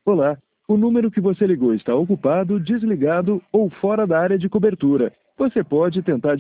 Olá, o número que você ligou está ocupado, desligado ou fora da área de cobertura. Você pode tentar